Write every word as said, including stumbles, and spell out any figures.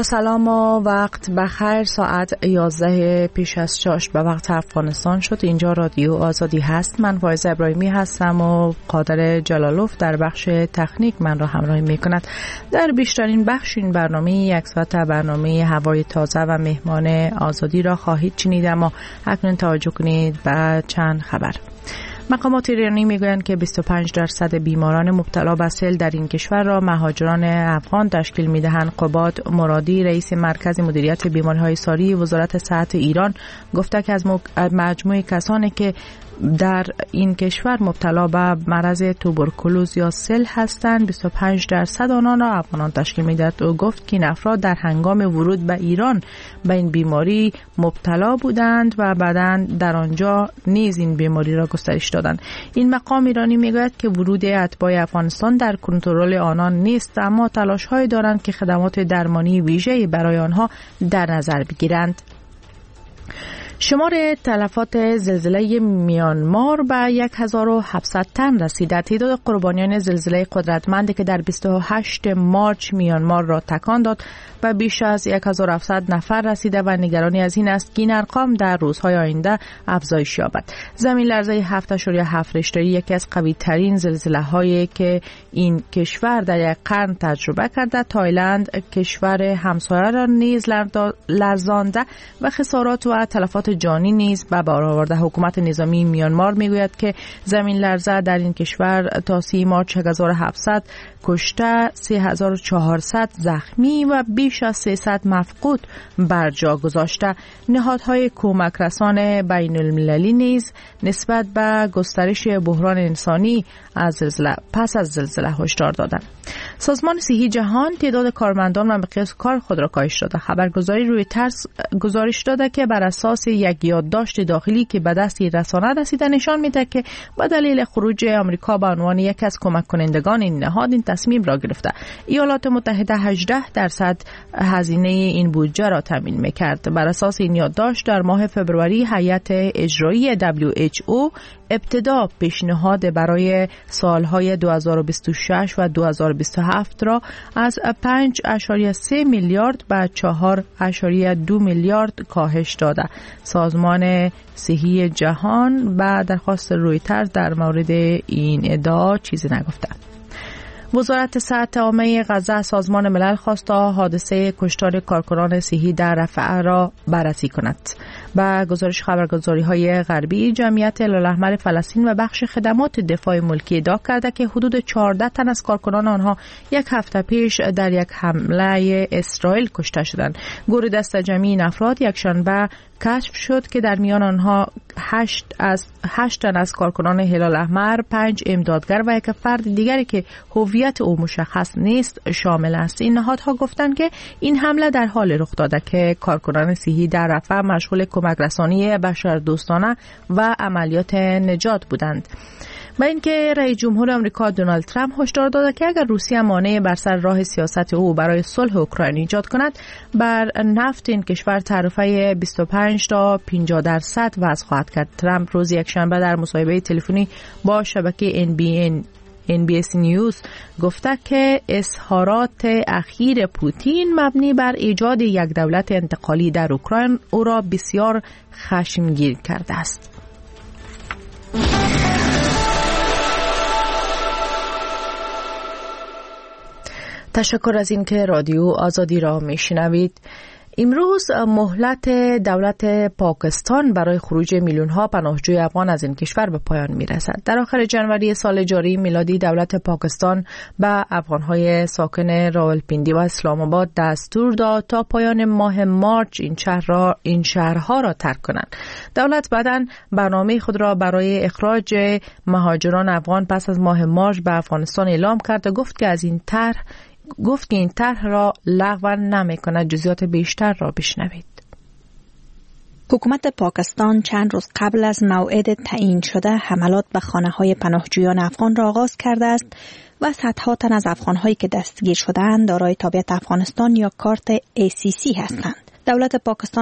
با سلام و وقت بخیر. ساعت یازده پیش از شش به وقت افغانستان شد. اینجا رادیو آزادی هست. من فایزه ابراهیمی هستم و قادر جلالوف در بخش تکنیک من را همراهی می کند. در بیشترین بخش این برنامه یک ساعت برنامه هوای تازه و مهمان آزادی را خواهید شنید، اما اکنون توجه کنید به چند خبر. مقامات ایرانی میگویند که بیست و پنج درصد بیماران مبتلا به سیل در این کشور را مهاجران افغان تشکیل میدهند. قباد مرادی رئیس مرکز مدیریت بیماری‌های ساری وزارت صحت ایران گفته که از مجموع کسانی که در این کشور مبتلا به مرض توبرکولوز یا سل هستند، بیست و پنج درصد آنان را افغانان تشکیل میدهد. او گفت که این افراد در هنگام ورود به ایران به این بیماری مبتلا بودند و بعداً در آنجا نیز این بیماری را گسترش دادند. این مقام ایرانی میگوید که ورود اتباع افغانستان در کنترل آنان نیست، اما تلاش‌هایی دارند که خدمات درمانی ویژه‌ای برای آنها در نظر بگیرند. شمار تلفات زلزله میانمار به هزار و هفتصد تن رسیده. تعداد قربانیان زلزله قدرتمندی که در بیست و هشتم مارس میانمار را تکان داد و بیش از هزار و هفتصد نفر رسیده و نگرانی از این است که این ارقام در روزهای آینده افزایش یابد. زمین لرزه هفت ممیز هفت ریشتری یکی از قوی ترین زلزله هایی که این کشور در یک قرن تجربه کرده. تایلند کشور همسایه را نیز لرزانده و خسارات و تلفات جانی نیز به بار آورده. حکومت نظامی میانمار میگوید که زمین لرزه در این کشور تا سی مارس هزار و هفتصد کشته، سه هزار و چهارصد زخمی و بیش از سیصد مفقود بر جا گذاشته. نهادهای کمک رسان بین المللی نیز نسبت به گسترش بحران انسانی از زلزله پس از زلزله هشدار دادند. سازمان صحی جهان تعداد کارمندان و مقیاس کار خود را کاهش داده. خبرگزاری رویترز گزارش داده که بر اساس یک یادداشت داخلی که به دست رسانه رسیده نشان میده که به دلیل خروج آمریکا به عنوان یکی از کمک کنندگان این نهاد این تصمیم را گرفته. ایالات متحده هجده درصد هزینه این بودجه را تامین میکرد. بر اساس این یادداشت در ماه فوریه هیئت اجرایی دبلیو اچ او ابتدا پیشنهاد برای سالهای دو هزار و بیست و شش و دو هزار و بیست و هفت را از پنج ممیز سه میلیارد به چهار ممیز دو میلیارد کاهش داده. سازمان صحی جهان با درخواست رویترز در مورد این ادعا چیزی نگفته. وزارت صحت عامه غزه سازمان ملل خواست تا حادثه کشتار کارکنان صحی در رفح را بررسی کند. با گزارش خبرگزاری‌های غربی، جمعیت هلال‌احمر فلسطین و بخش خدمات دفاع ملکی ادعا کرده که حدود چهارده تن از کارکنان آنها یک هفته پیش در یک حمله اسرائیل کشته شدند. گروه دست جمعی این افراد یکشنبه کشف شد که در میان آنها هشت از هشت تن از کارکنان هلال احمر، پنج امدادگر و یک فرد دیگری که هویت او مشخص نیست شامل است. این نهادها گفتند که این حمله در حال رخ داده که کارکنان صحی در رفح مشغول کمک رسانی بشردوستانه و عملیات نجات بودند. با اینکه رئیس جمهور آمریکا دونالد ترامپ هشدار داده که اگر روسیه مانع بر سر راه سیاست او برای صلح اوکراین ایجاد کند، بر نفت این کشور تعرفه بیست و پنج تا پنجاه درصد وضع خواهد کرد. ترامپ روز یکشنبه در مصاحبه تلفنی با شبکه ان بی ان ان بی اس نیوز گفته که اظهارات اخیر پوتین مبنی بر ایجاد یک دولت انتقالی در اوکراین او را بسیار خشمگین کرده است. تشکر از اینکه رادیو آزادی را میشنوید. امروز مهلت دولت پاکستان برای خروج میلیون ها پناهجوی افغان از این کشور به پایان میرسد. در آخر جنوری سال جاری میلادی دولت پاکستان به افغان های ساکن راولپیندی و اسلام آباد دستور داد تا پایان ماه مارس این شهر را این شهرها را ترک کنند. دولت بعداً برنامه خود را برای اخراج مهاجران افغان پس از ماه مارس به افغانستان اعلام کرد و گفت که از این طرح گفت که این طرح را لغو نمی‌کند. جزئیات بیشتر را بشنوید. حکومت پاکستان چند روز قبل از موعد تعیین شده حملات به خانه‌های پناهجویان افغان را آغاز کرده است و صدها تن از افغان‌هایی که دستگیر شده‌اند دارای تابعیت افغانستان یا کارت ای سی سی هستند. دولت پاکستان